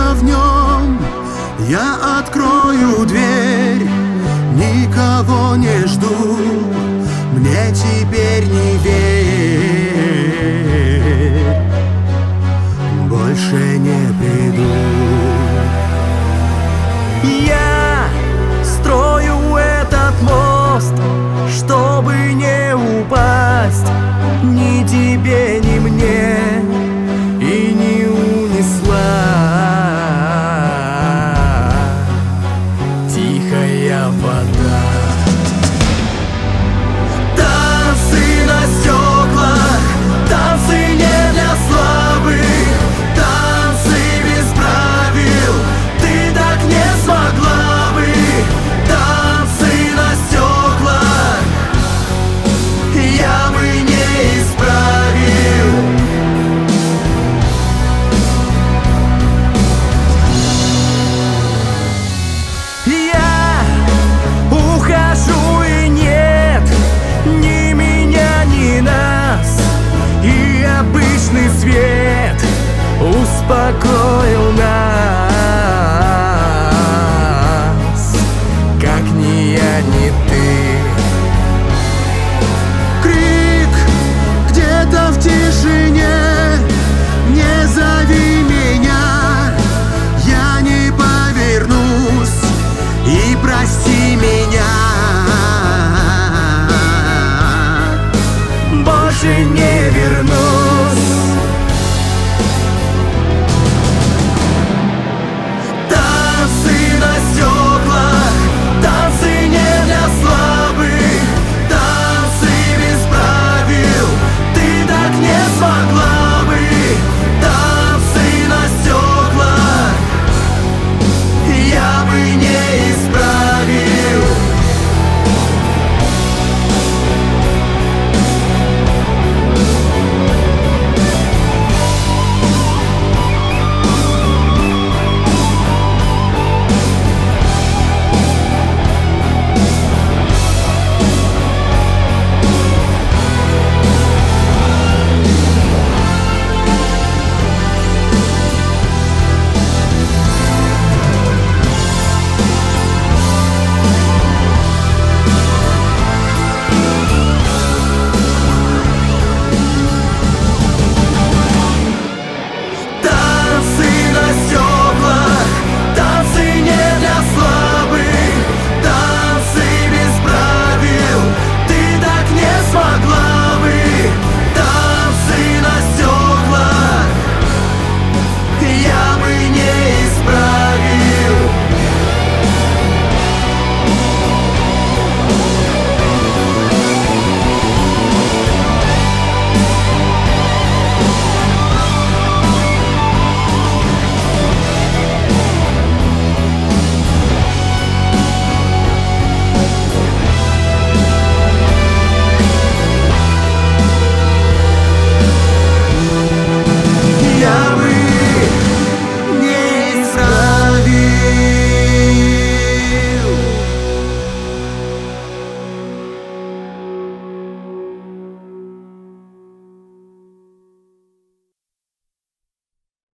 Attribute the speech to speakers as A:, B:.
A: только в нем я открою дверь. Никого не жду, мне теперь не верь. Больше не приду.
B: Я строю этот мост, чтобы не упасть ни тебе, ни мне, и не унесла тихая вода. Танцы на стеклах, танцы не для слабых, танцы без правил, ты так не смогла бы. Танцы на стеклах я бы не исправил. Я ухожу, и нет ни меня, ни нас, и обычный свет успокоил нас, как ни я, ни ты.
A: Крик где-то в тишине, не зови меня, я не повернусь, и прости меня.
B: Больше не вернусь.